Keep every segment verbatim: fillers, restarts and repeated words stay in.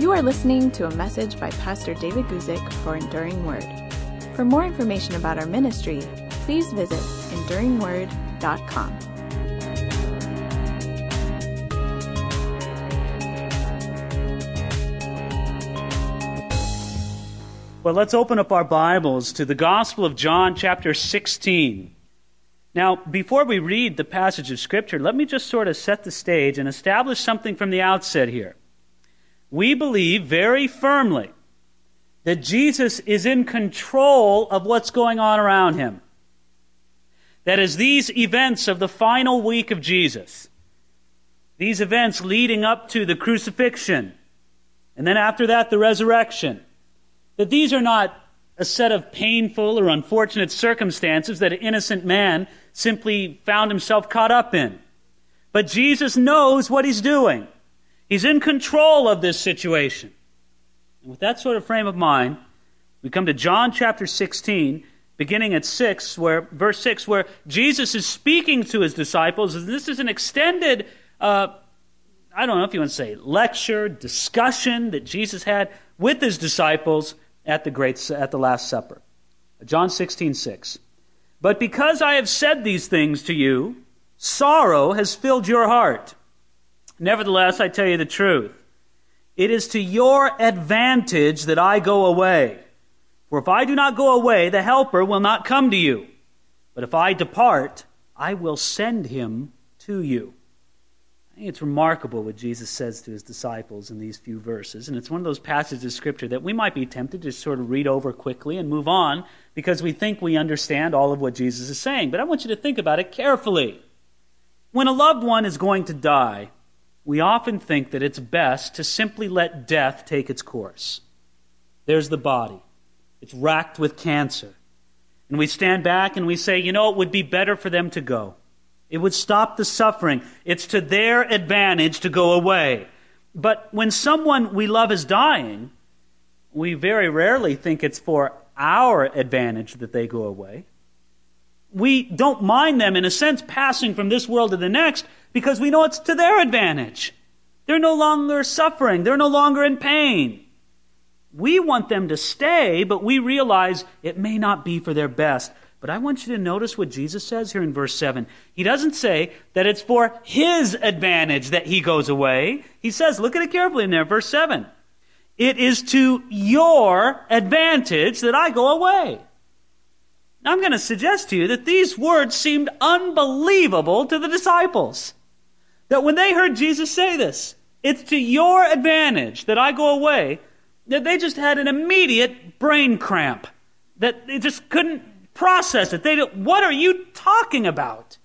You are listening to a message by Pastor David Guzik for Enduring Word. For more information about our ministry, please visit enduring word dot com. Well, let's open up our Bibles to the Gospel of John, chapter sixteen. Now, before we read the passage of Scripture, let me just sort of set the stage and establish something from the outset here. We believe very firmly that Jesus is in control of what's going on around him. That is, these events of the final week of Jesus, these events leading up to the crucifixion, and then after that the resurrection, that these are not a set of painful or unfortunate circumstances that an innocent man simply found himself caught up in. But Jesus knows what he's doing. He's in control of this situation. And with that sort of frame of mind, we come to John chapter sixteen, beginning at six, where verse six, where Jesus is speaking to his disciples. And this is an extended, uh, I don't know if you want to say lecture, discussion that Jesus had with his disciples at the great at the Last Supper. John sixteen six. But because I have said these things to you, sorrow has filled your heart. Nevertheless, I tell you the truth. It is to your advantage that I go away. For if I do not go away, the Helper will not come to you. But if I depart, I will send him to you. I think it's remarkable what Jesus says to his disciples in these few verses. And it's one of those passages of Scripture that we might be tempted to sort of read over quickly and move on because we think we understand all of what Jesus is saying. But I want you to think about it carefully. When a loved one is going to die, we often think that it's best to simply let death take its course. There's the body. It's racked with cancer. And we stand back and we say, you know, it would be better for them to go. It would stop the suffering. It's to their advantage to go away. But when someone we love is dying, we very rarely think it's for our advantage that they go away. We don't mind them, in a sense, passing from this world to the next because we know it's to their advantage. They're no longer suffering. They're no longer in pain. We want them to stay, but we realize it may not be for their best. But I want you to notice what Jesus says here in verse seven. He doesn't say that it's for his advantage that he goes away. He says, look at it carefully in there, verse seven. It is to your advantage that I go away. Now, I'm going to suggest to you that these words seemed unbelievable to the disciples. That when they heard Jesus say this, it's to your advantage that I go away, that they just had an immediate brain cramp. That they just couldn't process it. They don't, what are you talking about?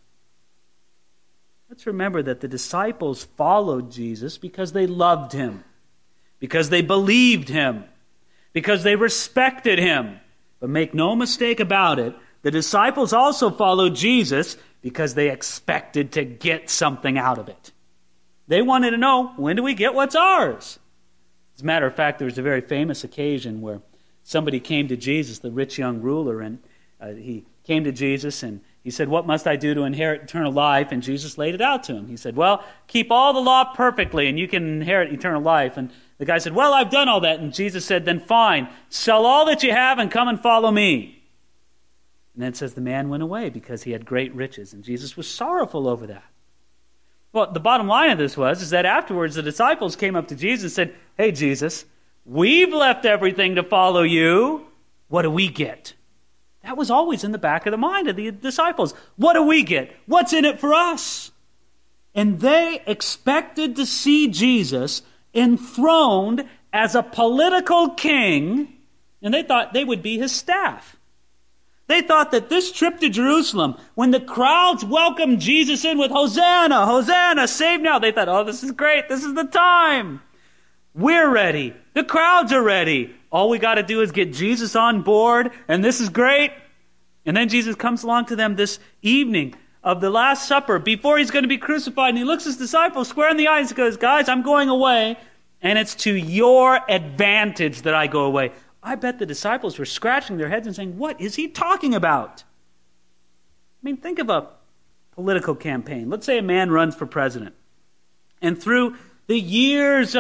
Let's remember that the disciples followed Jesus because they loved him, because they believed him, because they respected him. But make no mistake about it, the disciples also followed Jesus because they expected to get something out of it. They wanted to know, when do we get what's ours? As a matter of fact, there was a very famous occasion where somebody came to Jesus, the rich young ruler, and uh, he came to Jesus and he said, what must I do to inherit eternal life? And Jesus laid it out to him. He said, well, keep all the law perfectly and you can inherit eternal life. And the guy said, well, I've done all that. And Jesus said, then fine, sell all that you have and come and follow me. And then it says the man went away because he had great riches. And Jesus was sorrowful over that. Well, the bottom line of this was is that afterwards the disciples came up to Jesus and said, hey, Jesus, we've left everything to follow you. What do we get? That was always in the back of the mind of the disciples. What do we get? What's in it for us? And they expected to see Jesus enthroned as a political king, and they thought they would be his staff. They thought that this trip to Jerusalem, when the crowds welcomed Jesus in with Hosanna, Hosanna, save now, they thought, oh, this is great, this is the time. We're ready. The crowds are ready. All we got to do is get Jesus on board, and this is great. And then Jesus comes along to them this evening of the Last Supper before he's going to be crucified, and he looks his disciples square in the eyes and goes, guys, I'm going away, and it's to your advantage that I go away. I bet the disciples were scratching their heads and saying, what is he talking about? I mean, think of a political campaign. Let's say a man runs for president. And through the years of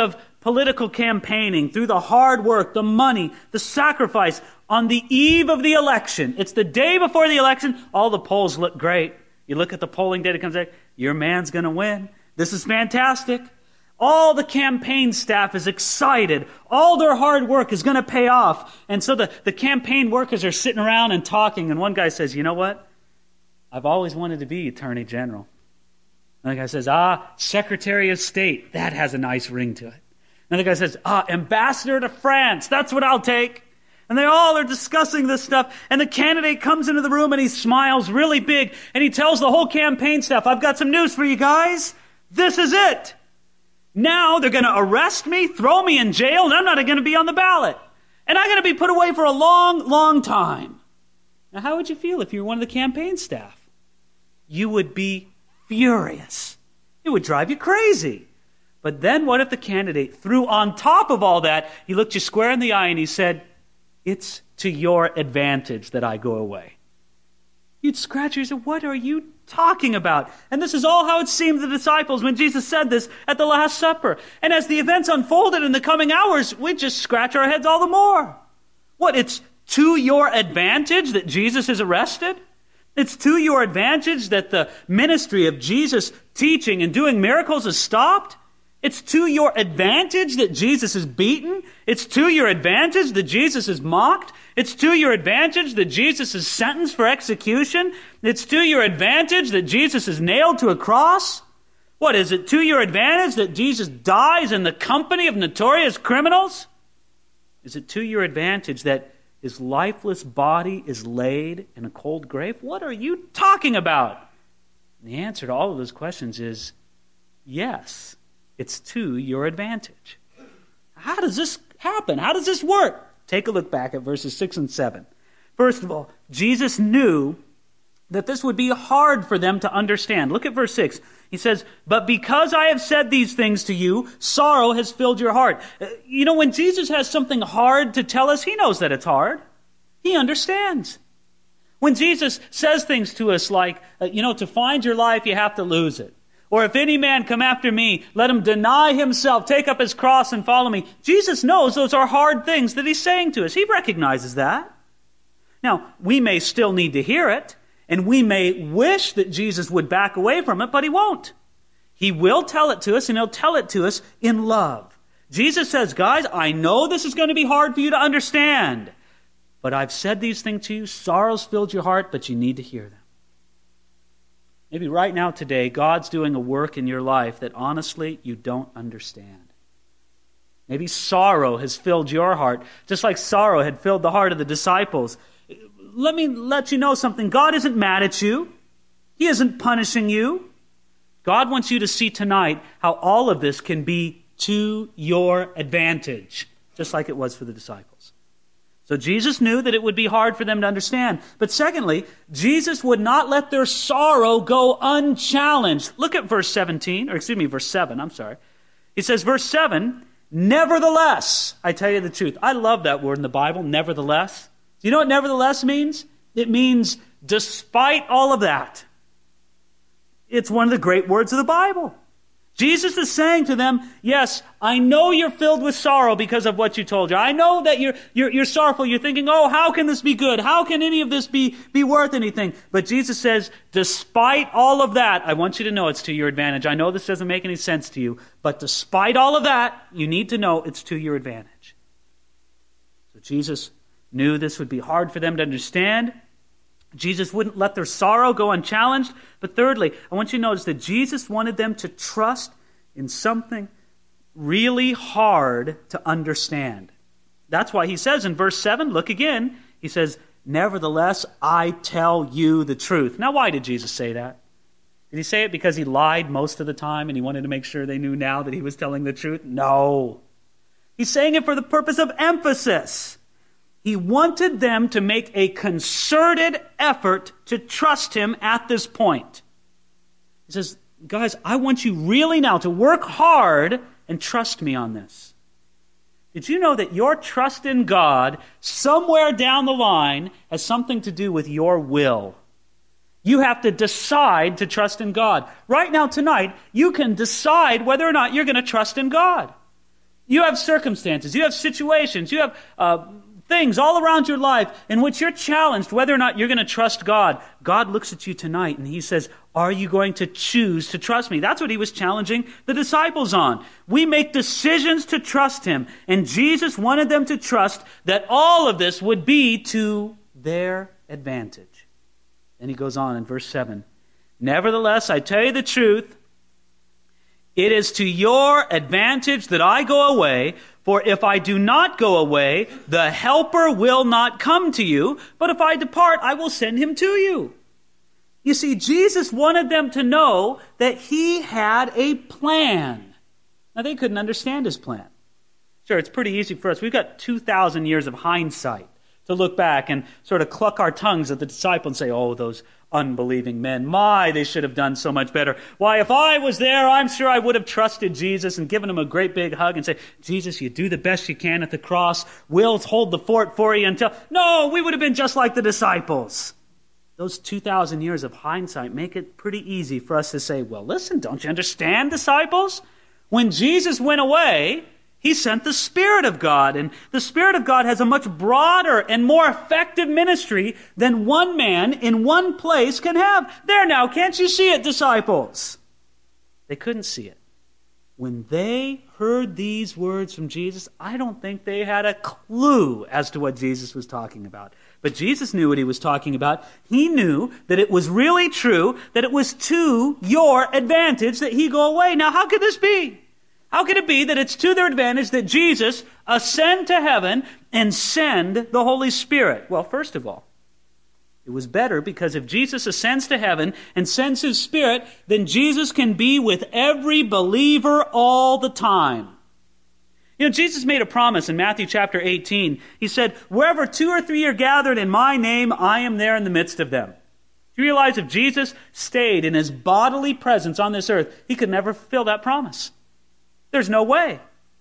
political campaigning, through the hard work, the money, the sacrifice, on the eve of the election. It's the day before the election. All the polls look great. You look at the polling data, it comes out, your man's going to win. This is fantastic. All the campaign staff is excited. All their hard work is going to pay off. And so the, the campaign workers are sitting around and talking. And one guy says, you know what? I've always wanted to be Attorney General. Another guy says, ah, Secretary of State. That has a nice ring to it. Another guy says, ah, Ambassador to France. That's what I'll take. And they all are discussing this stuff. And the candidate comes into the room and he smiles really big. And he tells the whole campaign staff, I've got some news for you guys. This is it. Now they're going to arrest me, throw me in jail, and I'm not going to be on the ballot. And I'm going to be put away for a long, long time. Now, how would you feel if you were one of the campaign staff? You would be furious. It would drive you crazy. But then what if the candidate threw on top of all that, he looked you square in the eye and he said, it's to your advantage that I go away. You'd scratch your head and say, what are you talking about? And this is all how it seemed to the disciples when Jesus said this at the Last Supper. And as the events unfolded in the coming hours, we just scratch our heads all the more. What, it's to your advantage that Jesus is arrested? It's to your advantage that the ministry of Jesus teaching and doing miracles is stopped? It's to your advantage that Jesus is beaten? It's to your advantage that Jesus is mocked? It's to your advantage that Jesus is sentenced for execution? It's to your advantage that Jesus is nailed to a cross? What, is it to your advantage that Jesus dies in the company of notorious criminals? Is it to your advantage that his lifeless body is laid in a cold grave? What are you talking about? And the answer to all of those questions is yes, it's to your advantage. How does this happen? How does this work? Take a look back at verses six and seven. First of all, Jesus knew that this would be hard for them to understand. Look at verse six. He says, but because I have said these things to you, sorrow has filled your heart. You know, when Jesus has something hard to tell us, he knows that it's hard. He understands. When Jesus says things to us like, you know, to find your life, you have to lose it. Or if any man come after me, let him deny himself, take up his cross and follow me. Jesus knows those are hard things that he's saying to us. He recognizes that. Now, we may still need to hear it, and we may wish that Jesus would back away from it, but he won't. He will tell it to us, and he'll tell it to us in love. Jesus says, guys, I know this is going to be hard for you to understand, but I've said these things to you. Sorrow's filled your heart, but you need to hear them. Maybe right now today, God's doing a work in your life that honestly you don't understand. Maybe sorrow has filled your heart, just like sorrow had filled the heart of the disciples. Let me let you know something. God isn't mad at you. He isn't punishing you. God wants you to see tonight how all of this can be to your advantage, just like it was for the disciples. So Jesus knew that it would be hard for them to understand. But secondly, Jesus would not let their sorrow go unchallenged. Look at verse seventeen, or excuse me, verse seven, I'm sorry. He says, verse seven, nevertheless, I tell you the truth. I love that word in the Bible, nevertheless. Do you know what nevertheless means? It means despite all of that. It's one of the great words of the Bible. Jesus is saying to them, yes, I know you're filled with sorrow because of what you told you. I know that you're, you're, you're sorrowful. You're thinking, oh, how can this be good? How can any of this be, be worth anything? But Jesus says, despite all of that, I want you to know it's to your advantage. I know this doesn't make any sense to you, but despite all of that, you need to know it's to your advantage. So Jesus knew this would be hard for them to understand. Jesus wouldn't let their sorrow go unchallenged. But thirdly, I want you to notice that Jesus wanted them to trust in something really hard to understand. That's why he says in verse seven, look again, he says, nevertheless, I tell you the truth. Now, why did Jesus say that? Did he say it because he lied most of the time and he wanted to make sure they knew now that he was telling the truth? No. He's saying it for the purpose of emphasis. He wanted them to make a concerted effort to trust him at this point. He says, guys, I want you really now to work hard and trust me on this. Did you know that your trust in God somewhere down the line has something to do with your will? You have to decide to trust in God. Right now, tonight, you can decide whether or not you're going to trust in God. You have circumstances, you have situations, you have uh, things all around your life in which you're challenged whether or not you're going to trust God. God looks at you tonight and he says, are you going to choose to trust me? That's what he was challenging the disciples on. We make decisions to trust him, and Jesus wanted them to trust that all of this would be to their advantage. Then he goes on in verse seven. Nevertheless, I tell you the truth, it is to your advantage that I go away, for if I do not go away, the Helper will not come to you, but if I depart, I will send him to you. You see, Jesus wanted them to know that he had a plan. Now, they couldn't understand his plan. Sure, it's pretty easy for us. We've got two thousand years of hindsight to look back and sort of cluck our tongues at the disciples and say, oh, those unbelieving men, my, they should have done so much better. Why, if I was there, I'm sure I would have trusted Jesus and given him a great big hug and say, Jesus, you do the best you can at the cross. We'll hold the fort for you until... No, we would have been just like the disciples. Those two thousand years of hindsight make it pretty easy for us to say, well, listen, don't you understand, disciples? When Jesus went away, he sent the Spirit of God, and the Spirit of God has a much broader and more effective ministry than one man in one place can have. There now, can't you see it, disciples? They couldn't see it. When they heard these words from Jesus, I don't think they had a clue as to what Jesus was talking about. But Jesus knew what he was talking about. He knew that it was really true, that it was to your advantage that he go away. Now, how could this be? How could it be that it's to their advantage that Jesus ascend to heaven and send the Holy Spirit? Well, first of all, it was better because if Jesus ascends to heaven and sends his Spirit, then Jesus can be with every believer all the time. You know, Jesus made a promise in Matthew chapter eighteen. He said, wherever two or three are gathered in my name, I am there in the midst of them. Do you realize if Jesus stayed in his bodily presence on this earth, he could never fulfill that promise? There's no way.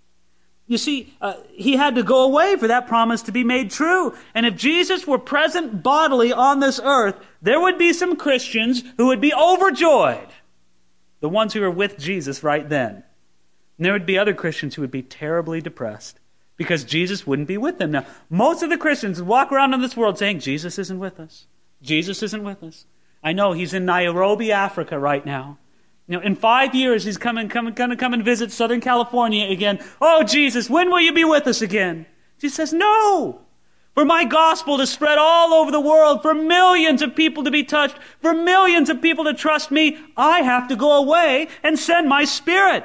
You see, uh, he had to go away for that promise to be made true. And if Jesus were present bodily on this earth, there would be some Christians who would be overjoyed. The ones who were with Jesus right then. And there would be other Christians who would be terribly depressed because Jesus wouldn't be with them. Now, most of the Christians would walk around in this world saying, Jesus isn't with us. Jesus isn't with us. I know he's in Nairobi, Africa right now. You know, in five years, he's coming, coming, going to come and visit Southern California again. Oh, Jesus, when will you be with us again? Jesus says, no. For my gospel to spread all over the world, for millions of people to be touched, for millions of people to trust me, I have to go away and send my Spirit.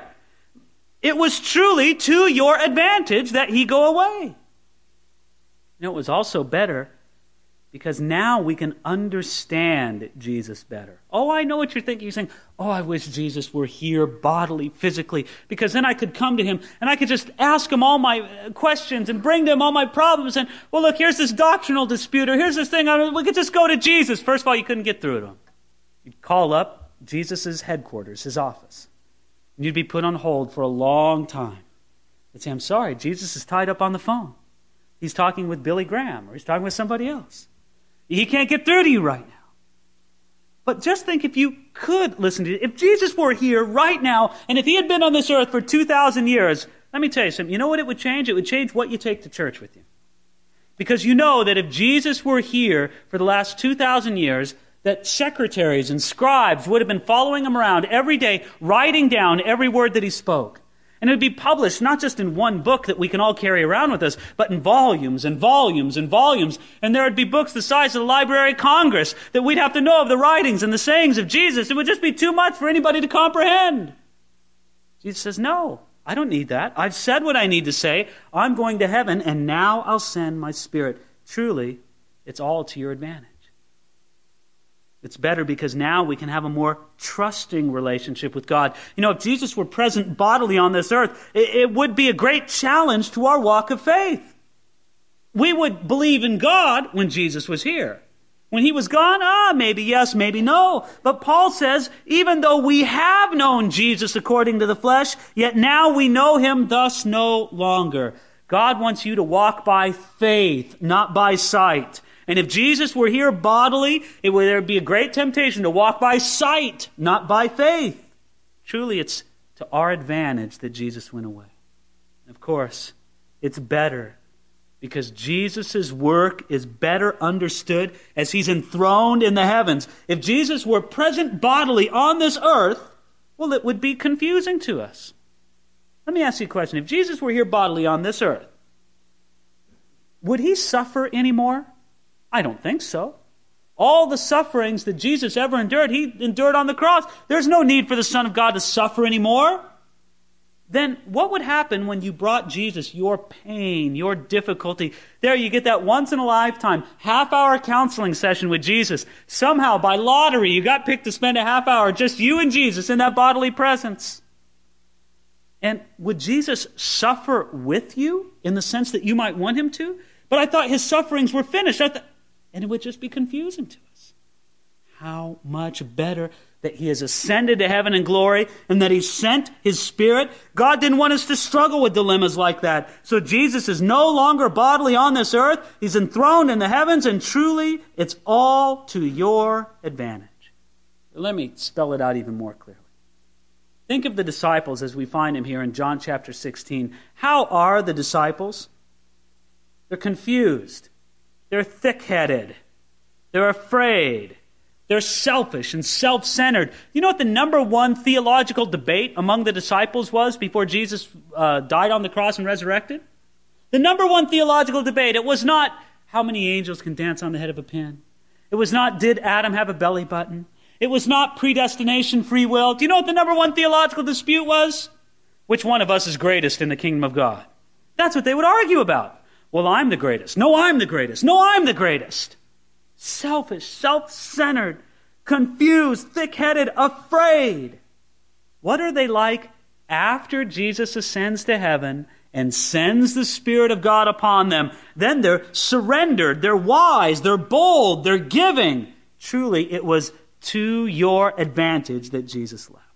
It was truly to your advantage that he go away. You know, it was also better because now we can understand Jesus better. Oh, I know what you're thinking. You're saying, oh, I wish Jesus were here bodily, physically, because then I could come to him and I could just ask him all my questions and bring to him all my problems. And, well, look, here's this doctrinal dispute, or here's this thing. I mean, we could just go to Jesus. First of all, you couldn't get through to him. You'd call up Jesus' headquarters, his office, and you'd be put on hold for a long time. They'd say, I'm sorry, Jesus is tied up on the phone. He's talking with Billy Graham, or he's talking with somebody else. He can't get through to you right now. But just think if you could listen to it. If Jesus were here right now, and if he had been on this earth for two thousand years, let me tell you something. You know what it would change? It would change what you take to church with you. Because you know that if Jesus were here for the last two thousand years, that secretaries and scribes would have been following him around every day, writing down every word that he spoke. And it would be published not just in one book that we can all carry around with us, but in volumes and volumes and volumes. And there would be books the size of the Library of Congress that we'd have to know of the writings and the sayings of Jesus. It would just be too much for anybody to comprehend. Jesus says, no, I don't need that. I've said what I need to say. I'm going to heaven, and now I'll send my Spirit. Truly, it's all to your advantage. It's better because now we can have a more trusting relationship with God. You know, if Jesus were present bodily on this earth, it, it would be a great challenge to our walk of faith. We would believe in God when Jesus was here. When he was gone, ah, maybe yes, maybe no. But Paul says, even though we have known Jesus according to the flesh, yet now we know him thus no longer. God wants you to walk by faith, not by sight. And if Jesus were here bodily, it would there would be a great temptation to walk by sight, not by faith. Truly, it's to our advantage that Jesus went away. Of course, it's better because Jesus' work is better understood as he's enthroned in the heavens. If Jesus were present bodily on this earth, well, it would be confusing to us. Let me ask you a question. If Jesus were here bodily on this earth, would he suffer anymore? I don't think so. All the sufferings that Jesus ever endured, he endured on the cross. There's no need for the Son of God to suffer anymore. Then what would happen when you brought Jesus your pain, your difficulty? There you get that once in a lifetime half hour counseling session with Jesus. Somehow by lottery you got picked to spend a half hour, just you and Jesus in that bodily presence. And would Jesus suffer with you in the sense that you might want him to? But I thought his sufferings were finished. I th- and it would just be confusing to us. How much better that he has ascended to heaven in glory and that he sent his Spirit. God didn't want us to struggle with dilemmas like that. So Jesus is no longer bodily on this earth. He's enthroned in the heavens, and truly it's all to your advantage. Let me spell it out even more clearly. Think of the disciples as we find them here in John chapter sixteen. How are the disciples? They're confused. They're thick-headed. They're afraid. They're selfish and self-centered. You know what the number one theological debate among the disciples was before Jesus uh, died on the cross and resurrected? The number one theological debate, it was not how many angels can dance on the head of a pin. It was not did Adam have a belly button. It was not predestination, free will. Do you know what the number one theological dispute was? Which one of us is greatest in the kingdom of God? That's what they would argue about. Well, I'm the greatest. No, I'm the greatest. No, I'm the greatest. Selfish, self-centered, confused, thick-headed, afraid. What are they like after Jesus ascends to heaven and sends the Spirit of God upon them? Then they're surrendered, they're wise, they're bold, they're giving. Truly, it was to your advantage that Jesus left.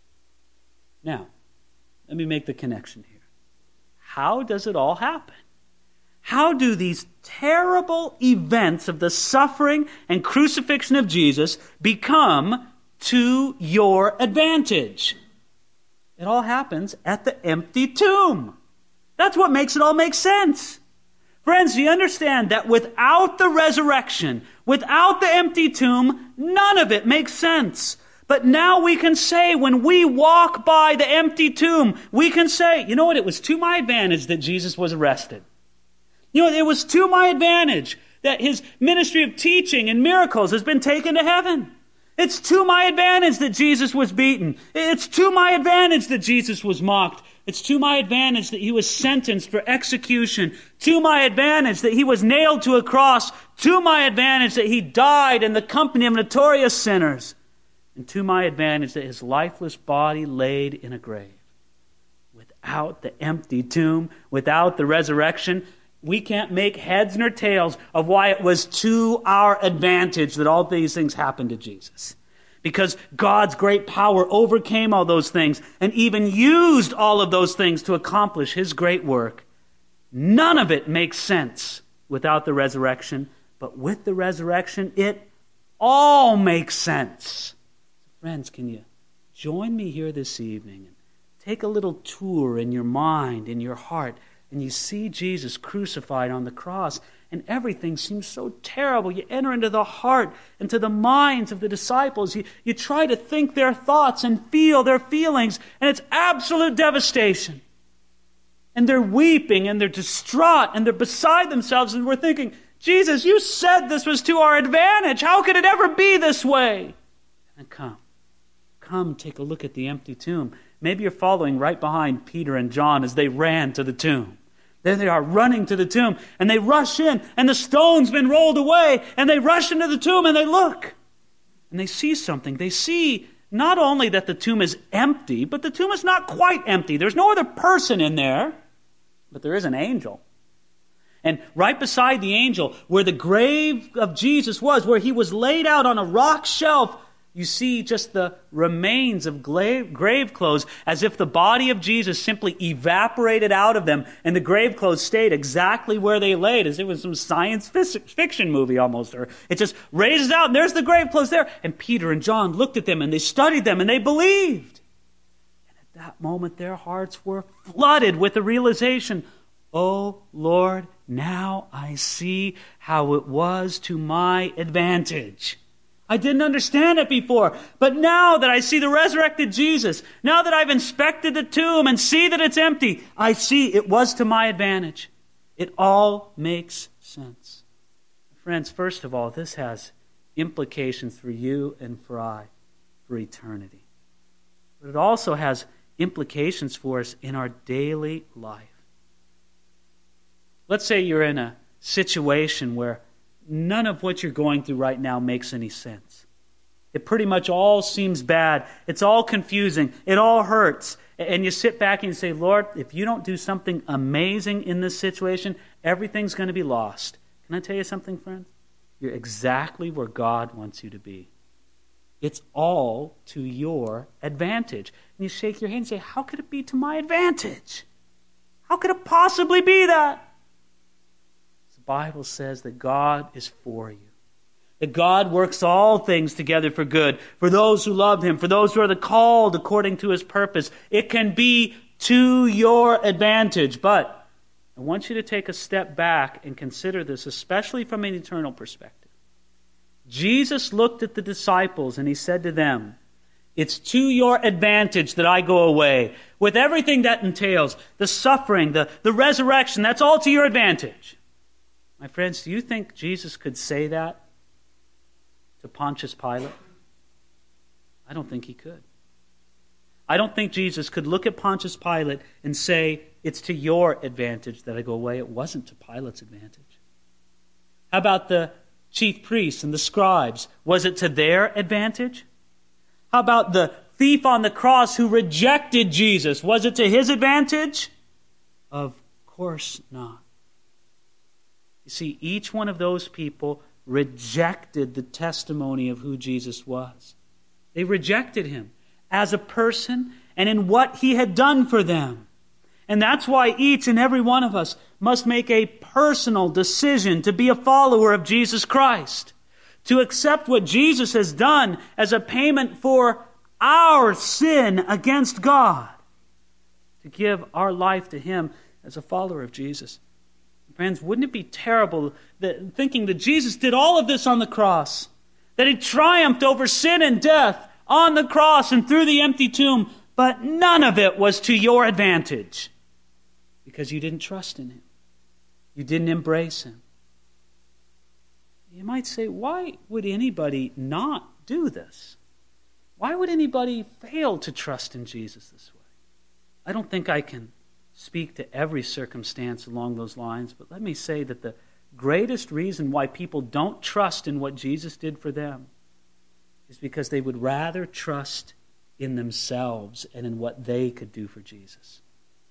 Now, let me make the connection here. How does it all happen? How do these terrible events of the suffering and crucifixion of Jesus become to your advantage? It all happens at the empty tomb. That's what makes it all make sense. Friends, do you understand that without the resurrection, without the empty tomb, none of it makes sense? But now we can say, when we walk by the empty tomb, we can say, you know what, it was to my advantage that Jesus was arrested. You know, it was to my advantage that his ministry of teaching and miracles has been taken to heaven. It's to my advantage that Jesus was beaten. It's to my advantage that Jesus was mocked. It's to my advantage that he was sentenced for execution. To my advantage that he was nailed to a cross. To my advantage that he died in the company of notorious sinners. And to my advantage that his lifeless body laid in a grave. Without the empty tomb, without the resurrection, we can't make heads nor tails of why it was to our advantage that all these things happened to Jesus. Because God's great power overcame all those things and even used all of those things to accomplish his great work. None of it makes sense without the resurrection, but with the resurrection, it all makes sense. Friends, can you join me here this evening and take a little tour in your mind, in your heart, and you see Jesus crucified on the cross, and everything seems so terrible. You enter into the heart, into the minds of the disciples. You, you try to think their thoughts and feel their feelings, and it's absolute devastation. And they're weeping, and they're distraught, and they're beside themselves, and we're thinking, Jesus, you said this was to our advantage. How could it ever be this way? And come, come take a look at the empty tomb. Maybe you're following right behind Peter and John as they ran to the tomb. There they are running to the tomb, and they rush in, and the stone's been rolled away, and they rush into the tomb, and they look, and they see something. They see not only that the tomb is empty, but the tomb is not quite empty. There's no other person in there, but there is an angel. And right beside the angel, where the grave of Jesus was, where he was laid out on a rock shelf, you see just the remains of grave clothes, as if the body of Jesus simply evaporated out of them, and the grave clothes stayed exactly where they laid, as if it was some science fiction movie almost. Or it just raises out, and there's the grave clothes there. And Peter and John looked at them, and they studied them, and they believed. And at that moment their hearts were flooded with the realization, oh Lord, now I see how it was to my advantage. I didn't understand it before, but now that I see the resurrected Jesus, now that I've inspected the tomb and see that it's empty, I see it was to my advantage. It all makes sense. Friends, first of all, this has implications for you and for I for eternity. But it also has implications for us in our daily life. Let's say you're in a situation where none of what you're going through right now makes any sense. It pretty much all seems bad. It's all confusing. It all hurts. And you sit back and you say, Lord, if you don't do something amazing in this situation, everything's going to be lost. Can I tell you something, friends? You're exactly where God wants you to be. It's all to your advantage. And you shake your head and say, how could it be to my advantage? How could it possibly be that? The Bible says that God is for you. That God works all things together for good, for those who love Him, for those who are the called according to His purpose. It can be to your advantage. But I want you to take a step back and consider this, especially from an eternal perspective. Jesus looked at the disciples and He said to them, it's to your advantage that I go away, with everything that entails, the suffering, the, the resurrection, that's all to your advantage. My friends, do you think Jesus could say that to Pontius Pilate? I don't think He could. I don't think Jesus could look at Pontius Pilate and say, it's to your advantage that I go away. It wasn't to Pilate's advantage. How about the chief priests and the scribes? Was it to their advantage? How about the thief on the cross who rejected Jesus? Was it to his advantage? Of course not. You see, each one of those people rejected the testimony of who Jesus was. They rejected Him as a person and in what He had done for them. And that's why each and every one of us must make a personal decision to be a follower of Jesus Christ, to accept what Jesus has done as a payment for our sin against God, to give our life to Him as a follower of Jesus. Friends, wouldn't it be terrible that, thinking that Jesus did all of this on the cross, that He triumphed over sin and death on the cross and through the empty tomb, but none of it was to your advantage because you didn't trust in Him. You didn't embrace Him. You might say, why would anybody not do this? Why would anybody fail to trust in Jesus this way? I don't think I can speak to every circumstance along those lines, but let me say that the greatest reason why people don't trust in what Jesus did for them is because they would rather trust in themselves and in what they could do for Jesus.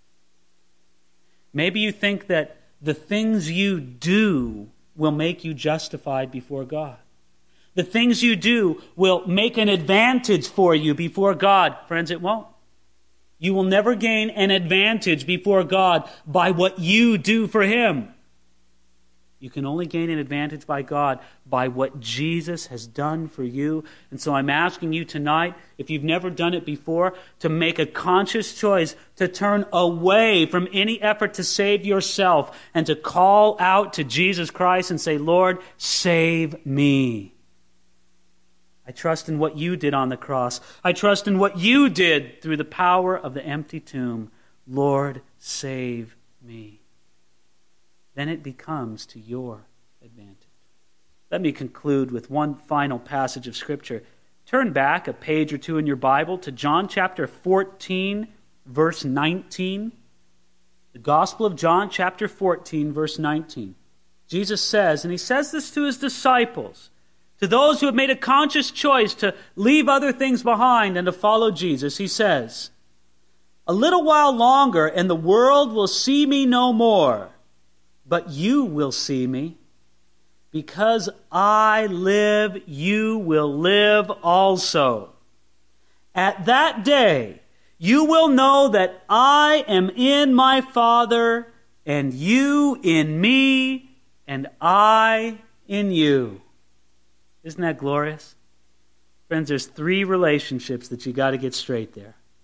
Maybe you think that the things you do will make you justified before God. The things you do will make an advantage for you before God. Friends, it won't. You will never gain an advantage before God by what you do for Him. You can only gain an advantage by God by what Jesus has done for you. And so I'm asking you tonight, if you've never done it before, to make a conscious choice to turn away from any effort to save yourself and to call out to Jesus Christ and say, Lord, save me. I trust in what you did on the cross. I trust in what you did through the power of the empty tomb. Lord, save me. Then it becomes to your advantage. Let me conclude with one final passage of Scripture. Turn back a page or two in your Bible to John chapter fourteen, verse nineteen. The Gospel of John chapter fourteen, verse nineteen. Jesus says, and He says this to His disciples, to those who have made a conscious choice to leave other things behind and to follow Jesus, He says, a little while longer and the world will see me no more, but you will see me. Because I live, you will live also. At that day, you will know that I am in my Father, and you in me, and I in you. Isn't that glorious? Friends, there's three relationships that you got to get straight there.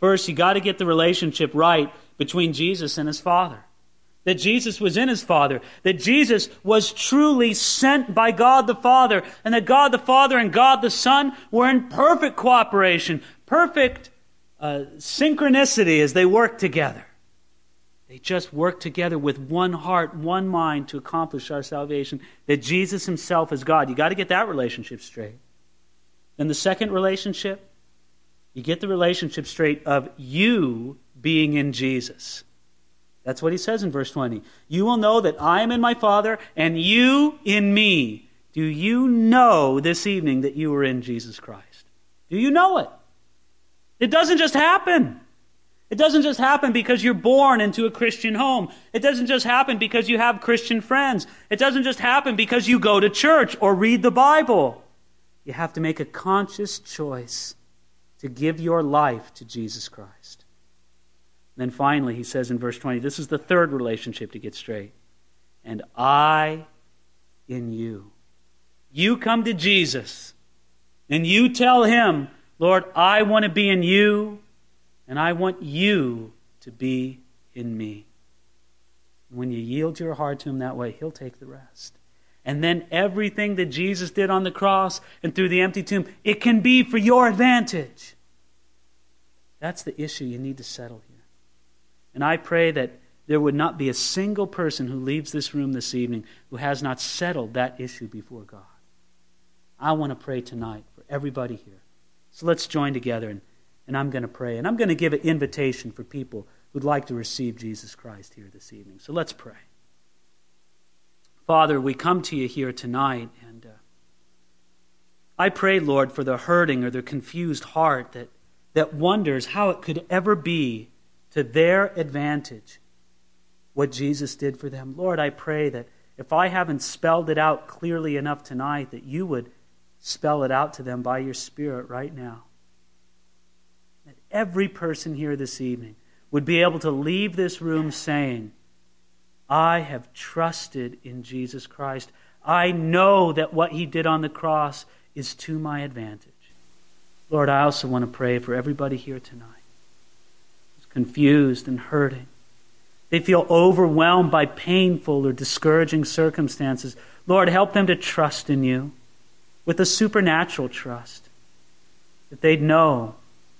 First, you got to get the relationship right between Jesus and his Father. That Jesus was in his Father. That Jesus was truly sent by God the Father. And that God the Father and God the Son were in perfect cooperation, perfect uh, synchronicity as they worked together. They just worked together with one heart, one mind to accomplish our salvation. That Jesus himself is God. You got to get that relationship straight. Then the second relationship, you get the relationship straight of you being in Jesus. That's what he says in verse twenty. You will know that I am in my Father and you in me. Do you know this evening that you are in Jesus Christ? Do you know it? It doesn't just happen. It doesn't just happen because you're born into a Christian home. It doesn't just happen because you have Christian friends. It doesn't just happen because you go to church or read the Bible. You have to make a conscious choice to give your life to Jesus Christ. Then finally, he says in verse twenty, this is the third relationship to get straight. And I in you. You come to Jesus and you tell him, Lord, I want to be in you and I want you to be in me. When you yield your heart to him that way, he'll take the rest. And then everything that Jesus did on the cross and through the empty tomb, it can be for your advantage. That's the issue you need to settle here. And I pray that there would not be a single person who leaves this room this evening who has not settled that issue before God. I want to pray tonight for everybody here. So let's join together, and, and I'm going to pray. And I'm going to give an invitation for people who'd like to receive Jesus Christ here this evening. So let's pray. Father, we come to you here tonight, and uh, I pray, Lord, for the hurting or the confused heart that, that wonders how it could ever be to their advantage what Jesus did for them. Lord, I pray that if I haven't spelled it out clearly enough tonight, that you would spell it out to them by your Spirit right now. That every person here this evening would be able to leave this room saying, I have trusted in Jesus Christ. I know that what he did on the cross is to my advantage. Lord, I also want to pray for everybody here tonight who's confused and hurting. They feel overwhelmed by painful or discouraging circumstances. Lord, help them to trust in you with a supernatural trust, that they'd know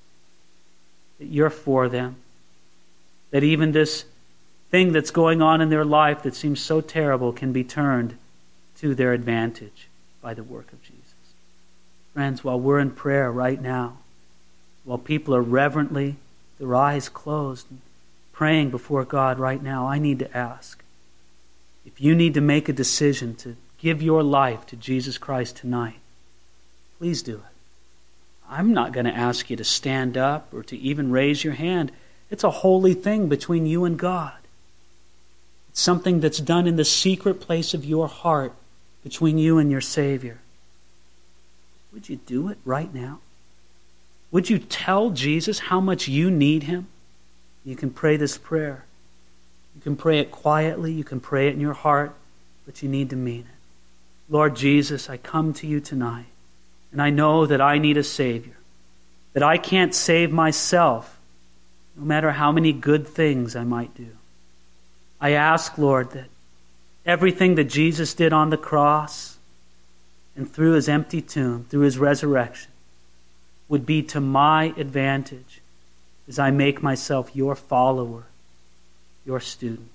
that you're for them, that even this thing that's going on in their life that seems so terrible can be turned to their advantage by the work of Jesus. Friends, while we're in prayer right now, while people are reverently, their eyes closed, and praying before God right now, I need to ask, if you need to make a decision to give your life to Jesus Christ tonight, please do it. I'm not going to ask you to stand up or to even raise your hand. It's a holy thing between you and God. It's something that's done in the secret place of your heart between you and your Savior. Would you do it right now? Would you tell Jesus how much you need him? You can pray this prayer. You can pray it quietly. You can pray it in your heart, but you need to mean it. Lord Jesus, I come to you tonight, and I know that I need a Savior, that I can't save myself, no matter how many good things I might do. I ask, Lord, that everything that Jesus did on the cross and through his empty tomb, through his resurrection, would be to my advantage as I make myself your follower, your student.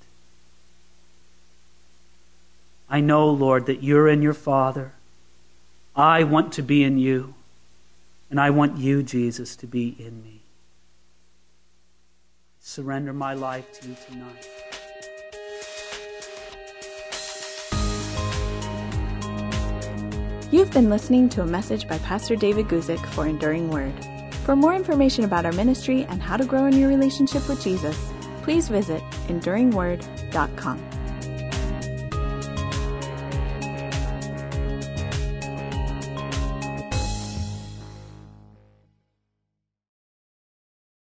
I know, Lord, that you're in your Father. I want to be in you, and I want you, Jesus, to be in me. I surrender my life to you tonight. You've been listening to a message by Pastor David Guzik for Enduring Word. For more information about our ministry and how to grow in your relationship with Jesus, please visit enduring word dot com.